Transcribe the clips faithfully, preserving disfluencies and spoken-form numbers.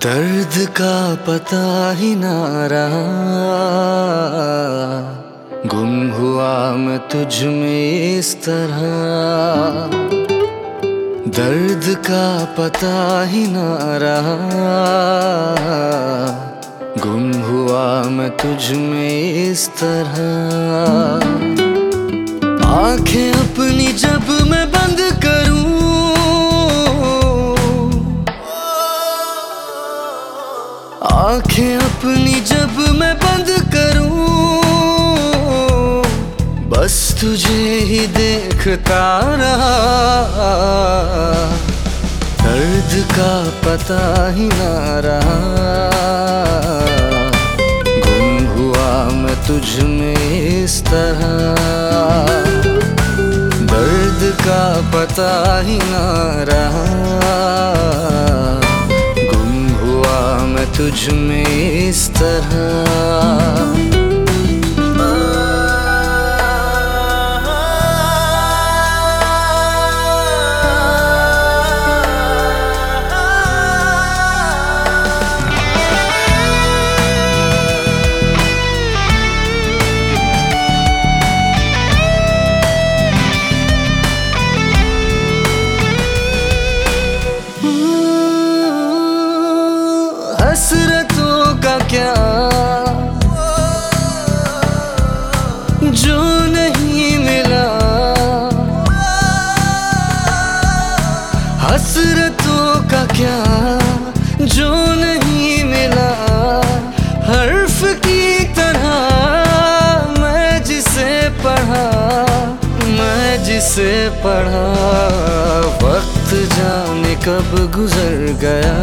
दर्द का पता ही ना रहा, गुम हुआ मैं तुझ में इस तरह। दर्द का पता ही ना रहा, गुम हुआ मैं तुझ में इस तरह। आंखें अपनी जब मैं बंद करूं, आंखें अपनी जब मैं बंद करूं, बस तुझे ही देखता रहा। दर्द का पता ही ना रहा, गुम हुआ मैं तुझ में इस तरह। दर्द का पता ही ना रहा, मैं तुझ में इस तरह। हसरतों का क्या जो नहीं मिला, हसरतों का क्या जो नहीं मिला। हर्फ की तरह मैं जिसे पढ़ा, मैं जिसे पढ़ा। वक्त जाने कब गुजर गया,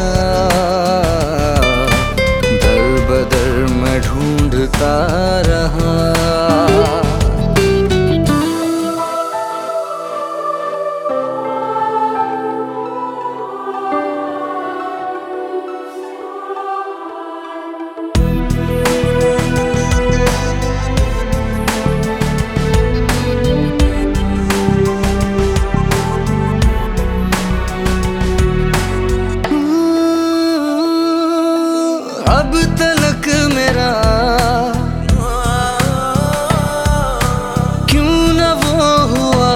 दर बदर मैं ढूंढता रहा। अब तलक मेरा क्यों न वो हुआ,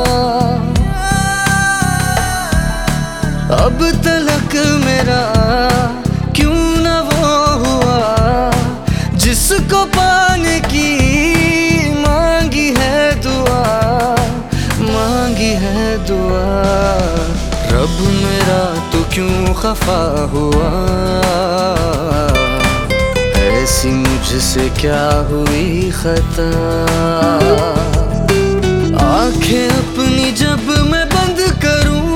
अब तलक मेरा क्यों न वो हुआ। जिसको पाने की मांगी है दुआ, मांगी है दुआ। रब मेरा तू क्यों खफा हुआ, ऐसी मुझसे क्या हुई खता। आंखें अपनी जब मैं बंद करूं,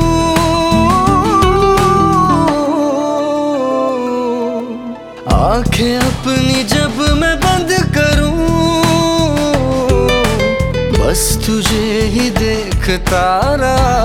आंखें अपनी जब मैं बंद करूं, बस तुझे ही देखता रहा।